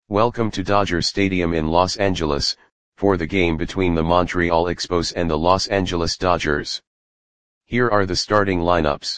Welcome to Dodger Stadium in Los Angeles, for the game between the Montreal Expos and the Los Angeles Dodgers. Here are the starting lineups.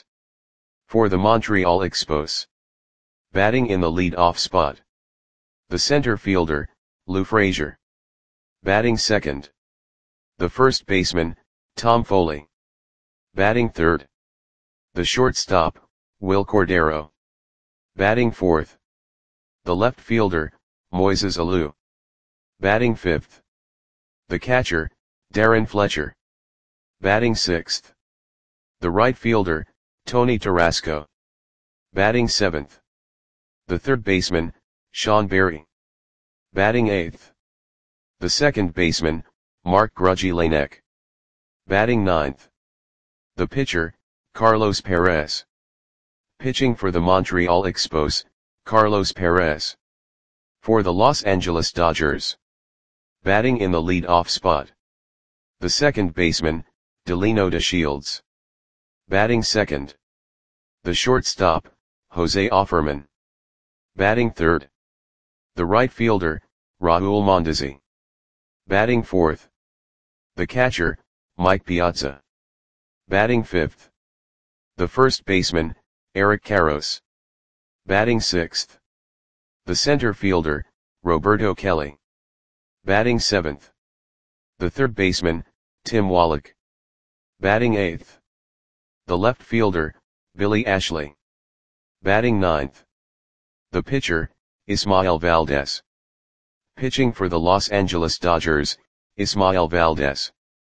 For the Montreal Expos. Batting in the lead-off spot. The center fielder, Lou Frazier. Batting second. The first baseman, Tom Foley. Batting third. The shortstop, Wil Cordero. Batting fourth. The left fielder, Moises Alou. Batting fifth. The catcher, Darren Fletcher. Batting sixth. The right fielder, Tony Tarasco. Batting seventh. The third baseman, Sean Berry. Batting eighth. The second baseman, Mark Grudzielanek. Batting ninth. The pitcher, Carlos Perez. Pitching for the Montreal Expos, Carlos Perez. For the Los Angeles Dodgers. Batting in the lead-off spot. The second baseman, Delino DeShields. Batting second. The shortstop, Jose Offerman. Batting third. The right fielder, Raul Mondesi. Batting fourth. The catcher, Mike Piazza. Batting fifth. The first baseman, Eric Karros. Batting sixth. The center fielder, Roberto Kelly. Batting seventh. The third baseman, Tim Wallach. Batting eighth. The left fielder, Billy Ashley. Batting ninth. The pitcher, Ismael Valdez. Pitching for the Los Angeles Dodgers, Ismael Valdez.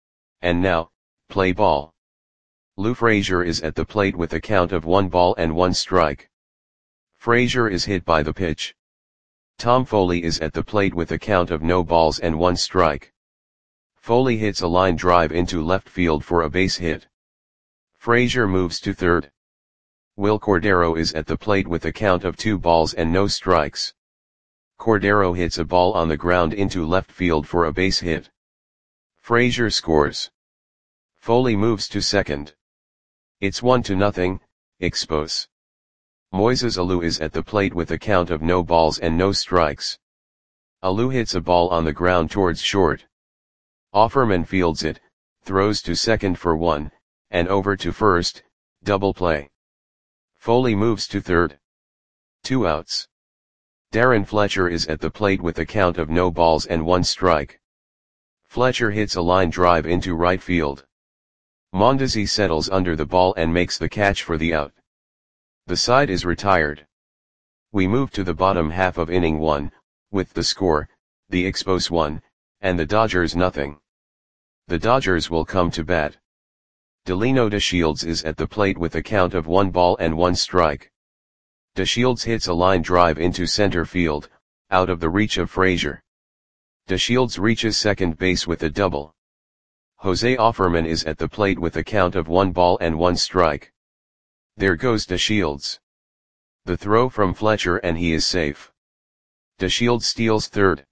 And now, play ball. Lou Frazier is at the plate with a count of 1-1 strike. Frazier is hit by the pitch. Tom Foley is at the plate with a count of 0-1 strike. Foley hits a line drive into left field for a base hit. Frazier moves to third. Wil Cordero is at the plate with a count of 2-0 strikes. Cordero hits a ball on the ground into left field for a base hit. Frazier scores. Foley moves to second. It's 1-0, Expos. Moises Alou is at the plate with a count of 0 strikes. Alou hits a ball on the ground towards short. Offerman fields it, throws to second for 1, and over to first, double play. Foley moves to third. 2 outs. Darren Fletcher is at the plate with a count of 0-1 strike. Fletcher hits a line drive into right field. Mondesi settles under the ball and makes the catch for the out. The side is retired. We move to the bottom half of inning 1, with the score, the Expos 1, and the Dodgers 0. The Dodgers will come to bat. Delino DeShields is at the plate with a count of 1-1 strike. DeShields hits a line drive into center field, out of the reach of Frazier. DeShields reaches second base with a double. Jose Offerman is at the plate with a count of 1-1 strike. There goes DeShields. The throw from Fletcher and he is safe. DeShields steals third.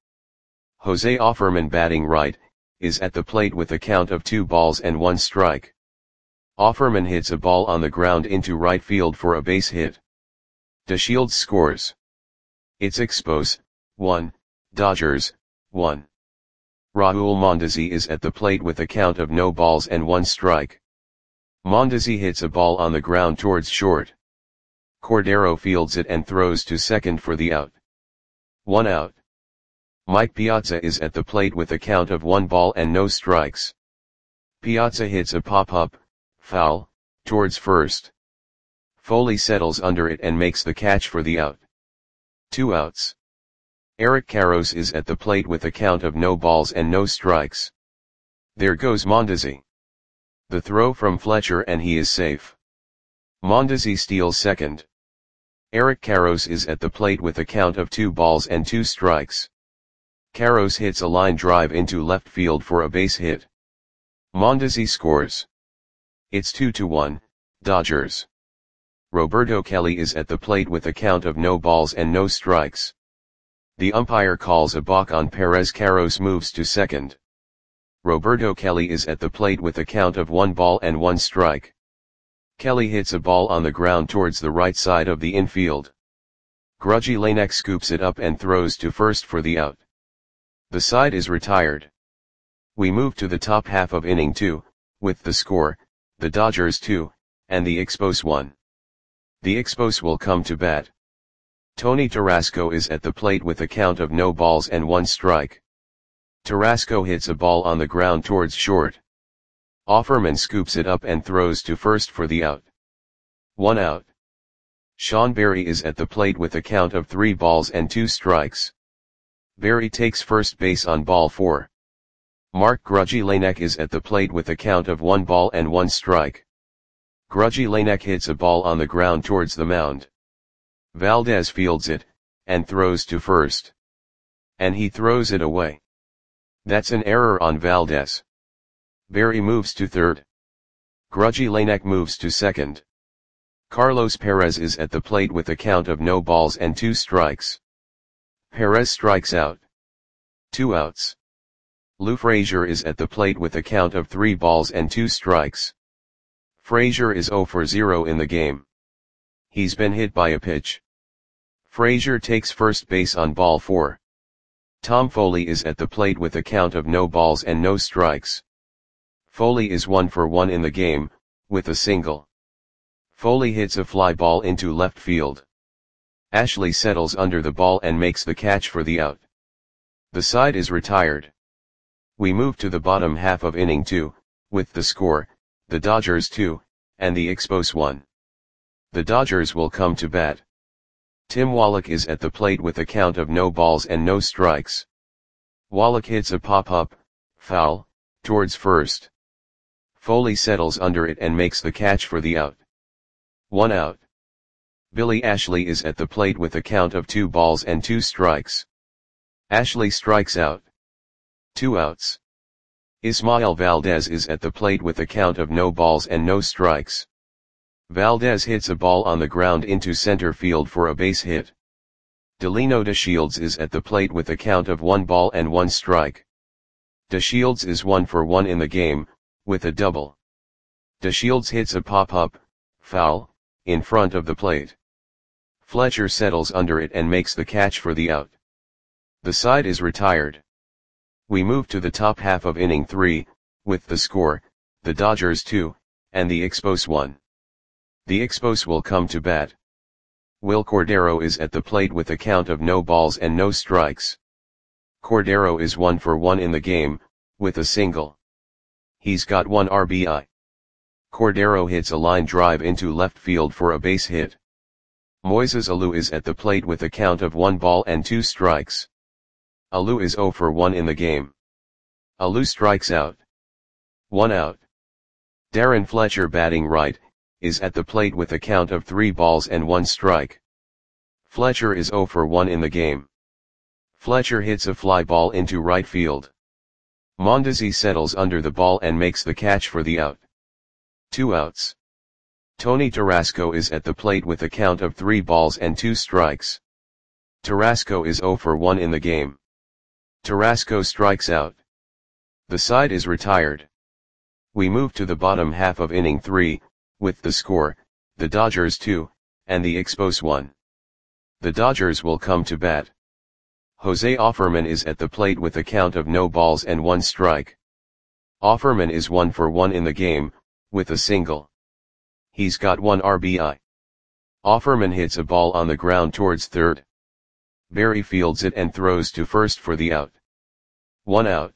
Jose Offerman batting right, is at the plate with a count of 2-1 strike. Offerman hits a ball on the ground into right field for a base hit. DeShields scores. It's Expos, 1, Dodgers, 1. Raul Mondesi is at the plate with a count of 0-1 strike. Mondesi hits a ball on the ground towards short. Cordero fields it and throws to second for the out. 1 out. Mike Piazza is at the plate with a count of 1-0 strikes. Piazza hits a pop-up, foul, towards first. Foley settles under it and makes the catch for the out. 2 outs. Eric Karros is at the plate with a count of 0 strikes. There goes Mondesi. The throw from Fletcher and he is safe. Mondesi steals second. Eric Karros is at the plate with a count of 2 strikes. Karros hits a line drive into left field for a base hit. Mondesi scores. It's 2-1, Dodgers. Roberto Kelly is at the plate with a count of 0 strikes. The umpire calls a balk on Perez. Karros moves to second. Roberto Kelly is at the plate with a count of 1-1 strike. Kelly hits a ball on the ground towards the right side of the infield. Grudgy Lanek scoops it up and throws to first for the out. The side is retired. We move to the top half of inning 2, with the score, the Dodgers 2, and the Expos 1. The Expos will come to bat. Tony Tarasco is at the plate with a count of no balls and 1 strike. Tarasco hits a ball on the ground towards short. Offerman scoops it up and throws to first for the out. 1 out. Sean Berry is at the plate with a count of 3 balls and 2 strikes. Berry takes first base on ball 4. Mark Grudgy Lanek is at the plate with a count of 1 ball and 1 strike. Grudgy Lanek hits a ball on the ground towards the mound. Valdez fields it, and throws to first. And he throws it away. That's an error on Valdez. Berry moves to third. Grudgy Lanek moves to second. Carlos Perez is at the plate with a count of no balls and 2 strikes. Perez strikes out. 2 outs. Lou Frazier is at the plate with a count of 3 balls and 2 strikes. Frazier is 0 for 0 in the game. He's been hit by a pitch. Frazier takes first base on ball 4. Tom Foley is at the plate with a count of no balls and no strikes. Foley is 1 for 1 in the game, with a single. Foley hits a fly ball into left field. Ashley settles under the ball and makes the catch for the out. The side is retired. We move to the bottom half of inning 2, with the score, the Dodgers 2, and the Expos 1. The Dodgers will come to bat. Tim Wallach is at the plate with a count of no balls and no strikes. Wallach hits a pop-up, foul, towards first. Foley settles under it and makes the catch for the out. 1 out. Billy Ashley is at the plate with a count of 2 balls and 2 strikes. Ashley strikes out. 2 outs. Ismael Valdez is at the plate with a count of no balls and no strikes. Valdez hits a ball on the ground into center field for a base hit. Delino DeShields is at the plate with a count of 1 ball and 1 strike. DeShields is 1 for 1 in the game, with a double. DeShields hits a pop-up, foul, in front of the plate. Fletcher settles under it and makes the catch for the out. The side is retired. We move to the top half of inning 3, with the score, the Dodgers 2, and the Expos 1. The Expos will come to bat. Will Cordero is at the plate with a count of no balls and no strikes. Cordero is 1 for 1 in the game, with a single. He's got 1 RBI. Cordero hits a line drive into left field for a base hit. Moises Alou is at the plate with a count of 1 ball and 2 strikes. Alou is 0 for 1 in the game. Alou strikes out. 1 out. Darren Fletcher, batting right, is at the plate with a count of 3 balls and 1 strike. Fletcher is 0 for 1 in the game. Fletcher hits a fly ball into right field. Mondesi settles under the ball and makes the catch for the out. 2 outs. Tony Tarasco is at the plate with a count of 3 balls and 2 strikes. Tarasco is 0 for 1 in the game. Tarasco strikes out. The side is retired. We move to the bottom half of inning 3, with the score, the Dodgers 2, and the Expos 1. The Dodgers will come to bat. Jose Offerman is at the plate with a count of no balls and 1 strike. Offerman is 1 for 1 in the game, with a single. He's got 1 RBI. Offerman hits a ball on the ground towards third. Berry fields it and throws to first for the out. 1 out.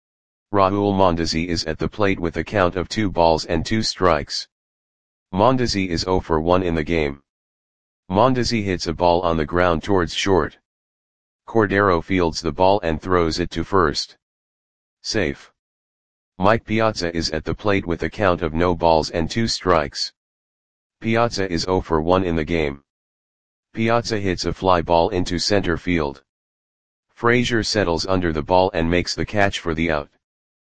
Raul Mondesi is at the plate with a count of 2 balls and 2 strikes. Mondesi is 0 for 1 in the game. Mondesi hits a ball on the ground towards short. Cordero fields the ball and throws it to first. Safe. Mike Piazza is at the plate with a count of no balls and 2 strikes. Piazza is 0 for 1 in the game. Piazza hits a fly ball into center field. Frazier settles under the ball and makes the catch for the out.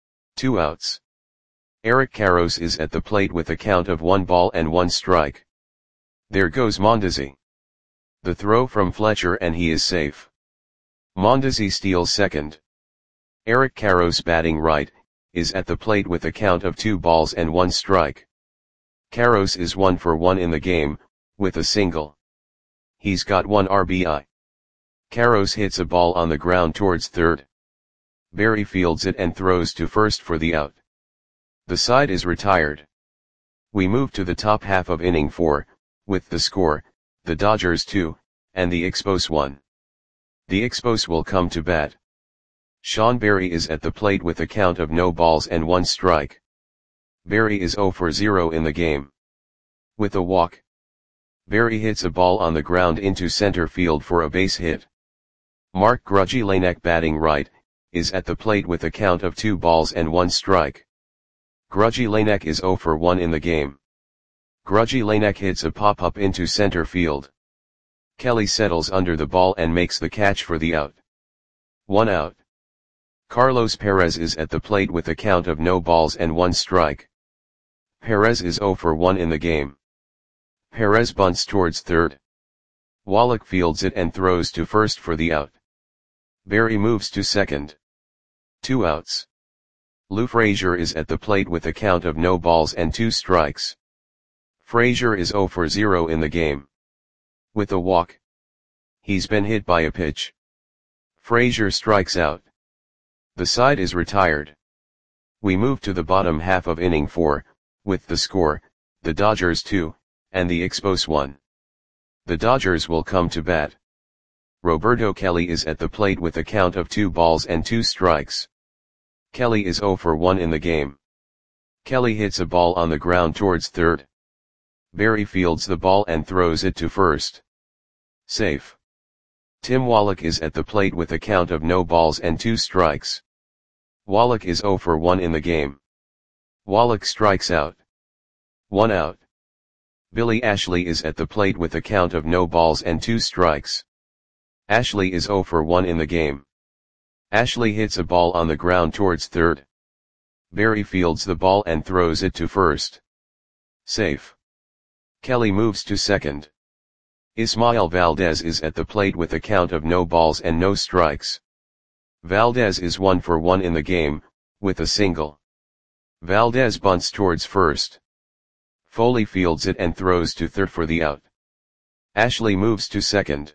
2 outs. Eric Karros is at the plate with a count of 1 ball and 1 strike. There goes Mondesi. The throw from Fletcher and he is safe. Mondesi steals second. Eric Karros, batting right, is at the plate with a count of 2 balls and 1 strike. Karros is 1 for 1 in the game, with a single. He's got 1 RBI. Carros hits a ball on the ground towards third. Barry fields it and throws to first for the out. The side is retired. We move to the top half of inning 4, with the score, the Dodgers 2, and the Expos 1. The Expos will come to bat. Sean Barry is at the plate with a count of no balls and 1 strike. Barry is 0 for 0 in the game. With a walk, Barry hits a ball on the ground into center field for a base hit. Mark Grudzielanek, batting right, is at the plate with a count of 2 balls and 1 strike. Grudzielanek is 0 for 1 in the game. Grudzielanek hits a pop-up into center field. Kelly settles under the ball and makes the catch for the out. 1 out. Carlos Perez is at the plate with a count of no balls and 1 strike. Perez is 0 for 1 in the game. Perez bunts towards third. Wallach fields it and throws to first for the out. Barry moves to second. 2 outs. Lou Frazier is at the plate with a count of no balls and 2 strikes. Frazier is 0 for 0 in the game. With a walk, he's been hit by a pitch. Frazier strikes out. The side is retired. We move to the bottom half of inning 4, with the score, the Dodgers 2, and the Expos 1. The Dodgers will come to bat. Roberto Kelly is at the plate with a count of 2 balls and 2 strikes. Kelly is 0 for 1 in the game. Kelly hits a ball on the ground towards third. Barry fields the ball and throws it to first. Safe. Tim Wallach is at the plate with a count of no balls and 2 strikes. Wallach is 0 for 1 in the game. Wallach strikes out. 1 out. Billy Ashley is at the plate with a count of no balls and 2 strikes. Ashley is 0 for 1 in the game. Ashley hits a ball on the ground towards third. Barry fields the ball and throws it to first. Safe. Kelly moves to second. Ismael Valdez is at the plate with a count of no balls and no strikes. Valdez is 1 for 1 in the game, with a single. Valdez bunts towards first. Foley fields it and throws to third for the out. Ashley moves to second.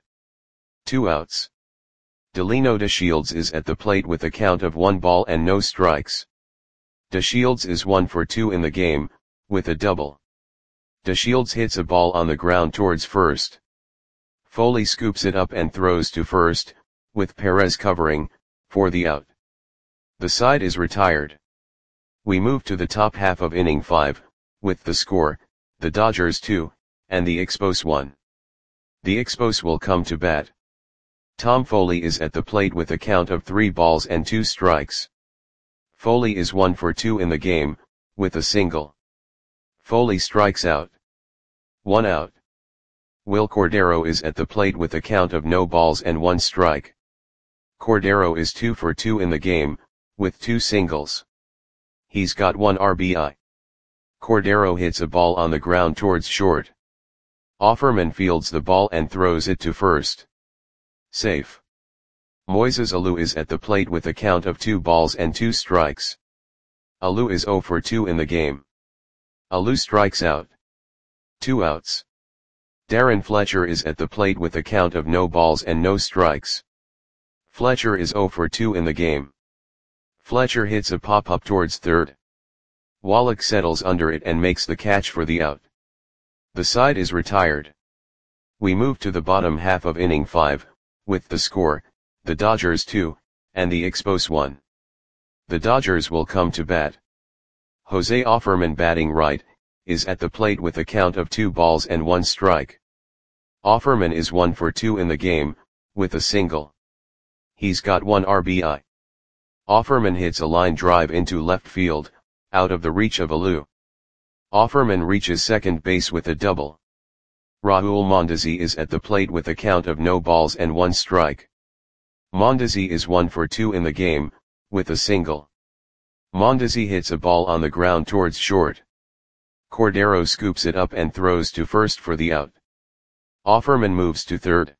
2 outs. Delino DeShields is at the plate with a count of 1 ball and no strikes. DeShields is 1 for 2 in the game, with a double. DeShields hits a ball on the ground towards first. Foley scoops it up and throws to first, with Perez covering, for the out. The side is retired. We move to the top half of inning 5, with the score, the Dodgers 2, and the Expos 1. The Expos will come to bat. Tom Foley is at the plate with a count of 3 balls and 2 strikes. Foley is 1 for 2 in the game, with a single. Foley strikes out. 1 out. Will Cordero is at the plate with a count of no balls and 1 strike. Cordero is 2 for 2 in the game, with 2 singles. He's got 1 RBI. Cordero hits a ball on the ground towards short. Offerman fields the ball and throws it to first. Safe. Moises Alou is at the plate with a count of 2 balls and 2 strikes. Alou is 0 for 2 in the game. Alou strikes out. 2 outs. Darren Fletcher is at the plate with a count of no balls and no strikes. Fletcher is 0 for 2 in the game. Fletcher hits a pop-up towards third. Wallach settles under it and makes the catch for the out. The side is retired. We move to the bottom half of inning 5, with the score, the Dodgers 2, and the Expos 1. The Dodgers will come to bat. Jose Offerman, batting right, is at the plate with a count of 2 balls and 1 strike. Offerman is 1 for 2 in the game, with a single. He's got 1 RBI. Offerman hits a line drive into left field, out of the reach of Alou. Offerman reaches second base with a double. Raul Mondesi is at the plate with a count of no balls and 1 strike. Mondesi is 1 for 2 in the game, with a single. Mondesi hits a ball on the ground towards short. Cordero scoops it up and throws to first for the out. Offerman moves to third.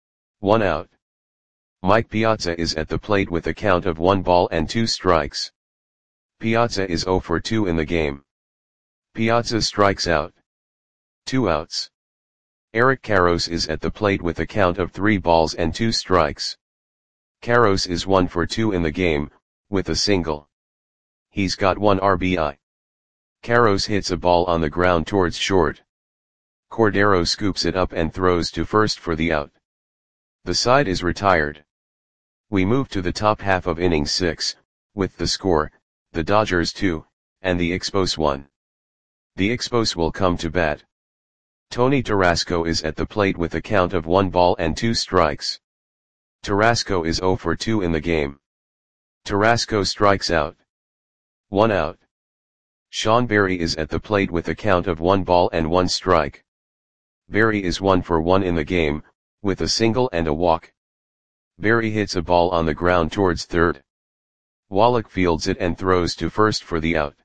1 out. Mike Piazza is at the plate with a count of 1 ball and 2 strikes. Piazza is 0 for 2 in the game. Piazza strikes out. 2 outs. Eric Karros is at the plate with a count of 3 balls and 2 strikes. Karros is 1 for 2 in the game, with a single. He's got 1 RBI. Karros hits a ball on the ground towards short. Cordero scoops it up and throws to first for the out. The side is retired. We move to the top half of inning 6, with the score, the Dodgers 2, and the Expos 1. The Expos will come to bat. Tony Tarasco is at the plate with a count of 1 ball and 2 strikes. Tarasco is 0 for 2 in the game. Tarasco strikes out. 1 out. Sean Berry is at the plate with a count of 1 ball and 1 strike. Berry is 1 for 1 in the game, with a single and a walk. Berry hits a ball on the ground towards third. Wallach fields it and throws to first for the out.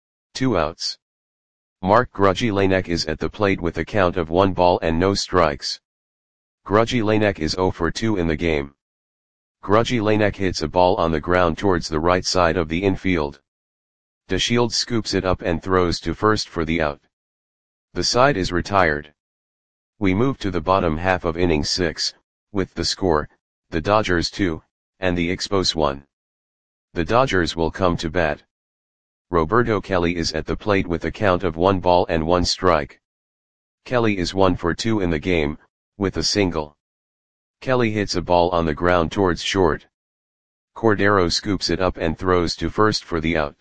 2 outs. Mark Grudzielanek is at the plate with a count of 1 ball and no strikes. Grudzielanek is 0 for 2 in the game. Grudzielanek hits a ball on the ground towards the right side of the infield. DeShields scoops it up and throws to first for the out. The side is retired. We move to the bottom half of inning 6, with the score, the Dodgers 2, and the Expos 1. The Dodgers will come to bat. Roberto Kelly is at the plate with a count of 1 ball and 1 strike. Kelly is 1 for 2 in the game, with a single. Kelly hits a ball on the ground towards short. Cordero scoops it up and throws to first for the out.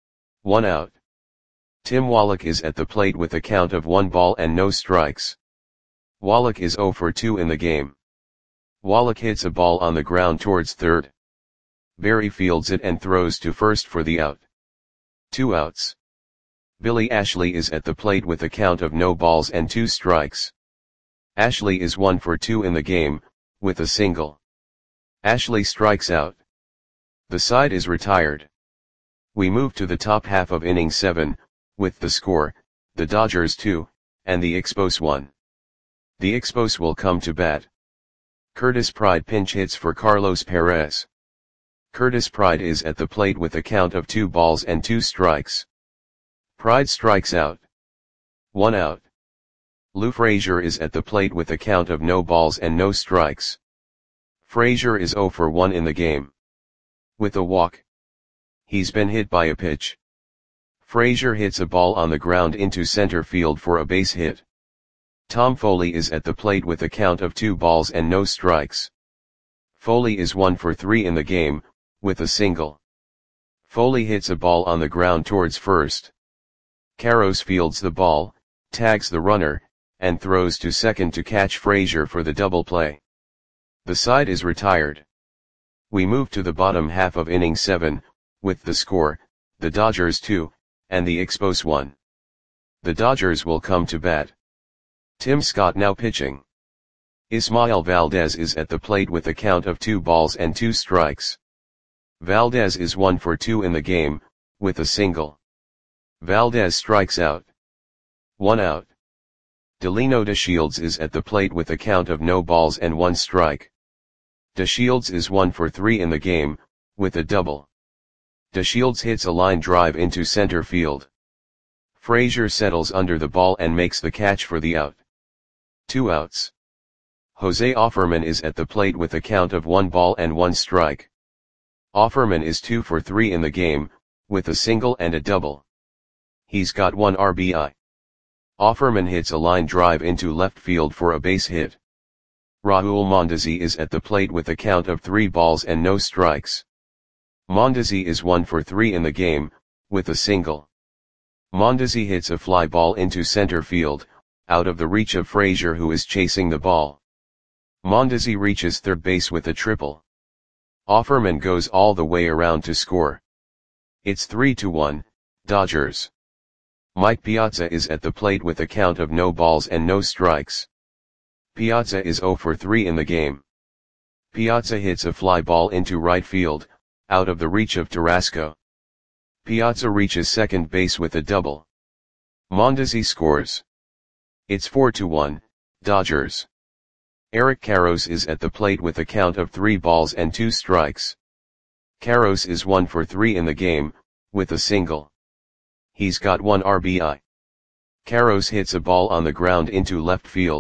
1 out. Tim Wallach is at the plate with a count of 1 ball and no strikes. Wallach is 0 for 2 in the game. Wallach hits a ball on the ground towards third. Berry fields it and throws to first for the out. 2 outs. Billy Ashley is at the plate with a count of no balls and 2 strikes. Ashley is 1 for 2 in the game, with a single. Ashley strikes out. The side is retired. We move to the top half of inning 7, with the score, the Dodgers 2, and the Expos 1. The Expos will come to bat. Curtis Pride pinch hits for Carlos Perez. Curtis Pride is at the plate with a count of 2 balls and 2 strikes. Pride strikes out. 1 out. Lou Frazier is at the plate with a count of no balls and no strikes. Frazier is 0 for 1 in the game. With a walk. He's been hit by a pitch. Frazier hits a ball on the ground into center field for a base hit. Tom Foley is at the plate with a count of 2 balls and no strikes. Foley is 1 for 3 in the game, with a single. Foley hits a ball on the ground towards first. Karros fields the ball, tags the runner, and throws to second to catch Frazier for the double play. The side is retired. We move to the bottom half of inning 7, with the score, the Dodgers 2, and the Expos 1. The Dodgers will come to bat. Tim Scott now pitching. Ismael Valdez is at the plate with a count of 2 balls and 2 strikes. Valdez is 1 for 2 in the game, with a single. Valdez strikes out. 1 out. Delino DeShields is at the plate with a count of no balls and 1 strike. DeShields is 1 for 3 in the game, with a double. DeShields hits a line drive into center field. Frazier settles under the ball and makes the catch for the out. 2 outs. Jose Offerman is at the plate with a count of 1 ball and 1 strike. Offerman is 2 for 3 in the game, with a single and a double. He's got 1 RBI. Offerman hits a line drive into left field for a base hit. Raul Mondesi is at the plate with a count of 3 balls and no strikes. Mondesi is 1 for 3 in the game, with a single. Mondesi hits a fly ball into center field, out of the reach of Frazier who is chasing the ball. Mondesi reaches third base with a triple. Offerman goes all the way around to score. It's 3-1, Dodgers. Mike Piazza is at the plate with a count of no balls and no strikes. Piazza is 0 for 3 in the game. Piazza hits a fly ball into right field, out of the reach of Tarasco. Piazza reaches second base with a double. Mondesi scores. It's 4-1, Dodgers. Eric Karros is at the plate with a count of 3 balls and 2 strikes. Karros is 1 for 3 in the game, with a single. He's got 1 RBI. Karros hits a ball on the ground into left field,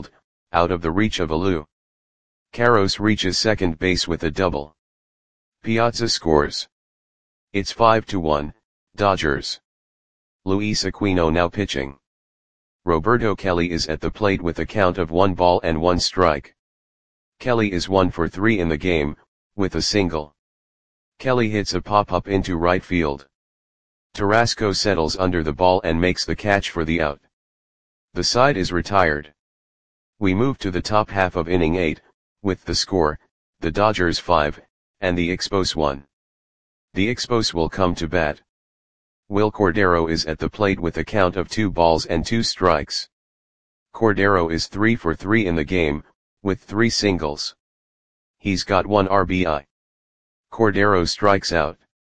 out of the reach of Alou. Carlos reaches second base with a double. Piazza scores. It's 5-1, Dodgers. Luis Aquino now pitching. Roberto Kelly is at the plate with a count of 1-1 strike. Kelly is 1 for 3 in the game, with a single. Kelly hits a pop-up into right field. Tarasco settles under the ball and makes the catch for the out. The side is retired. We move to the top half of inning 8, with the score, the Dodgers 5, and the Expos 1. The Expos will come to bat. Will Cordero is at the plate with a count of 2-2 strikes. Cordero is 3 for 3 in the game, with 3 singles. He's got 1 RBI. Cordero strikes out.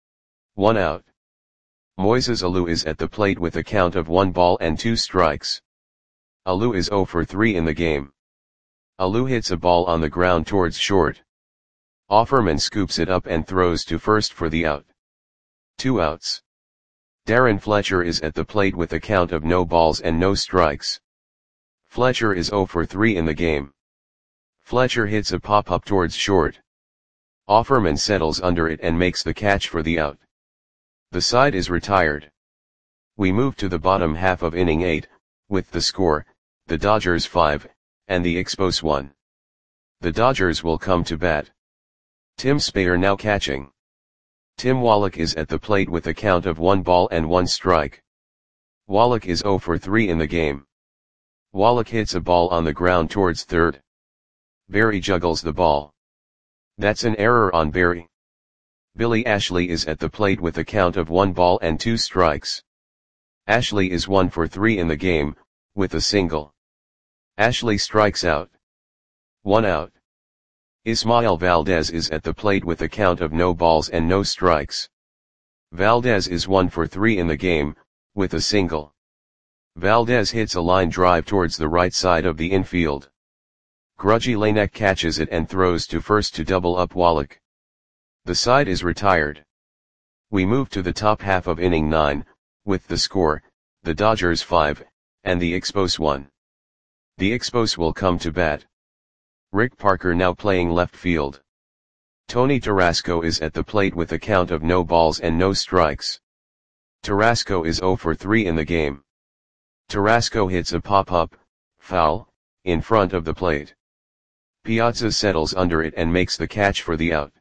1 out. Moises Alou is at the plate with a count of 1-2 strikes. Alou is 0 for 3 in the game. Alou hits a ball on the ground towards short. Offerman scoops it up and throws to first for the out. 2 outs. Darren Fletcher is at the plate with a count of no balls and no strikes. Fletcher is 0 for 3 in the game. Fletcher hits a pop-up towards short. Offerman settles under it and makes the catch for the out. The side is retired. We move to the bottom half of inning 8, with the score, the Dodgers 5, and the Expos 1. The Dodgers will come to bat. Tim Spayer now catching. Tim Wallach is at the plate with a count of 1-1 strike. Wallach is 0 for 3 in the game. Wallach hits a ball on the ground towards third. Barry juggles the ball. That's an error on Barry. Billy Ashley is at the plate with a count of 1-2 strikes. Ashley is 1 for 3 in the game, with a single. Ashley strikes out. 1 out. Ismael Valdez is at the plate with a count of no balls and no strikes. Valdez is 1 for 3 in the game, with a single. Valdez hits a line drive towards the right side of the infield. Grudgy Lanek catches it and throws to first to double up Wallach. The side is retired. We move to the top half of inning 9, with the score, the Dodgers 5, and the Expos 1. The Expos will come to bat. Rick Parker now playing left field. Tony Tarasco is at the plate with a count of no balls and no strikes. Tarasco is 0 for 3 in the game. Tarasco hits a pop-up, foul, in front of the plate. Piazza settles under it and makes the catch for the out.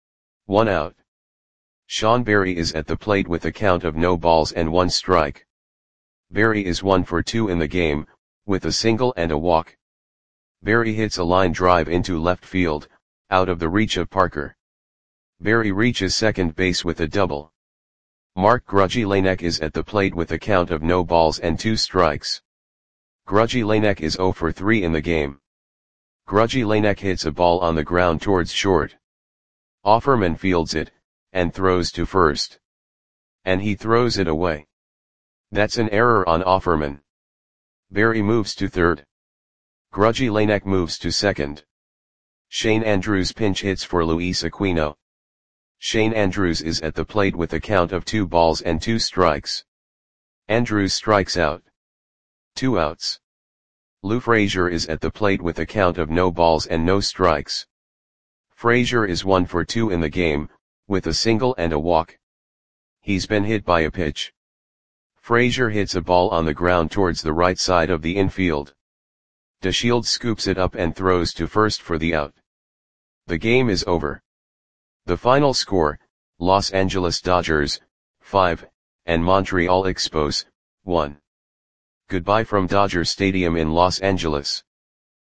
1 out. Sean Berry is at the plate with a count of no balls and 1 strike. Berry is 1 for 2 in the game, with a single and a walk. Berry hits a line drive into left field, out of the reach of Parker. Berry reaches second base with a double. Mark Grudgy Lanek is at the plate with a count of no balls and 2 strikes. Grudgy Lanek is 0 for 3 in the game. Grudgy Lanek hits a ball on the ground towards short. Offerman fields it, and throws to first. And he throws it away. That's an error on Offerman. Berry moves to third. Grudgy Lanek moves to second. Shane Andrews pinch hits for Luis Aquino. Shane Andrews is at the plate with a count of 2 balls and 2 strikes. Andrews strikes out. 2 outs. Lou Frazier is at the plate with a count of no balls and no strikes. Frazier is 1 for 2 in the game, with a single and a walk. He's been hit by a pitch. Frazier hits a ball on the ground towards the right side of the infield. DeShields scoops it up and throws to first for the out. The game is over. The final score, Los Angeles Dodgers, 5, and Montreal Expos, 1. Goodbye from Dodger Stadium in Los Angeles.